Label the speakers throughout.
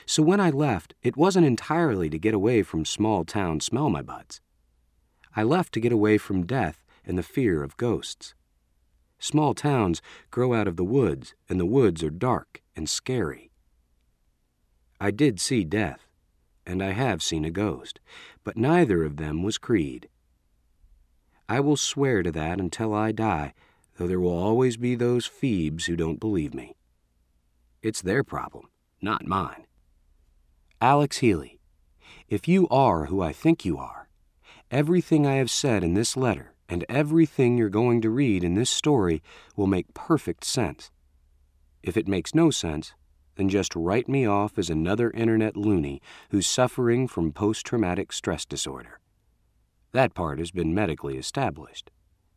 Speaker 1: So when I left, it wasn't entirely to get away from small-town smell-my-butts. I left to get away from death and the fear of ghosts. Small towns grow out of the woods, and the woods are dark and scary. I did see death, and I have seen a ghost, but neither of them was Creed. I will swear to that until I die, though there will always be those Phoebes who don't believe me. It's their problem, not mine. Alex Healy, if you are who I think you are, everything I have said in this letter and everything you're going to read in this story will make perfect sense. If it makes no sense, then just write me off as another internet loony who's suffering from post-traumatic stress disorder. That part has been medically established.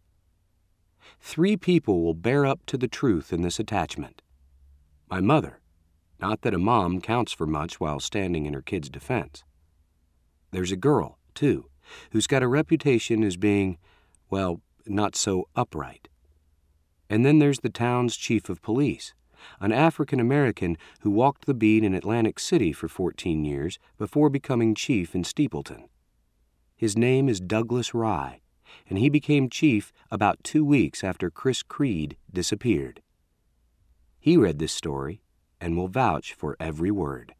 Speaker 1: 3 people will bear up to the truth in this attachment. My mother, not that a mom counts for much while standing in her kid's defense. There's a girl, too, who's got a reputation as being, well, not so upright. And then there's the town's chief of police, an African-American who walked the beat in Atlantic City for 14 years before becoming chief in Steepleton. His name is Douglas Rye, and he became chief about 2 weeks after Chris Creed disappeared. He read this story and will vouch for every word.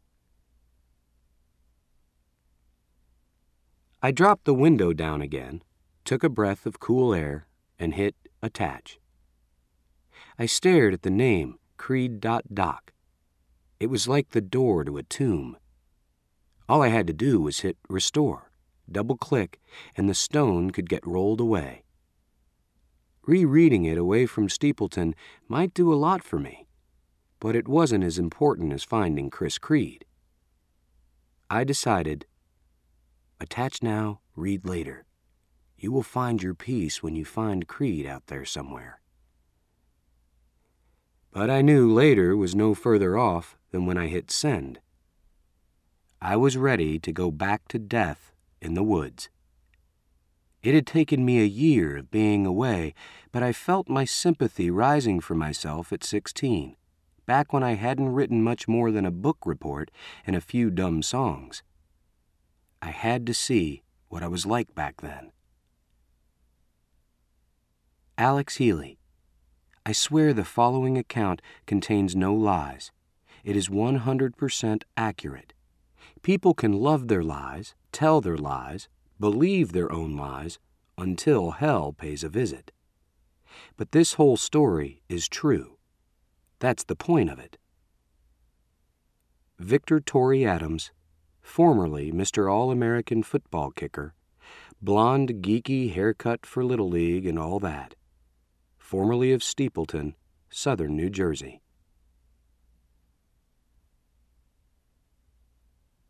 Speaker 1: I dropped the window down again, took a breath of cool air, and hit attach. I stared at the name, Creed.doc. It was like the door to a tomb. All I had to do was hit restore, double-click, and the stone could get rolled away. Rereading it away from Steepleton might do a lot for me, but it wasn't as important as finding Chris Creed. I decided, attach now, read later. You will find your peace when you find Creed out there somewhere. But I knew later was no further off than when I hit send. I was ready to go back to death in the woods. It had taken me a year of being away, but I felt my sympathy rising for myself at 16, back when I hadn't written much more than a book report and a few dumb songs. I had to see what I was like back then. Alex Healy, I swear the following account contains no lies. It is 100% accurate. People can love their lies, tell their lies, believe their own lies, until hell pays a visit. But this whole story is true. That's the point of it. Victor Torrey Adams, formerly Mr. All-American football kicker, blonde geeky haircut for Little League and all that, formerly of Steepleton, southern New Jersey.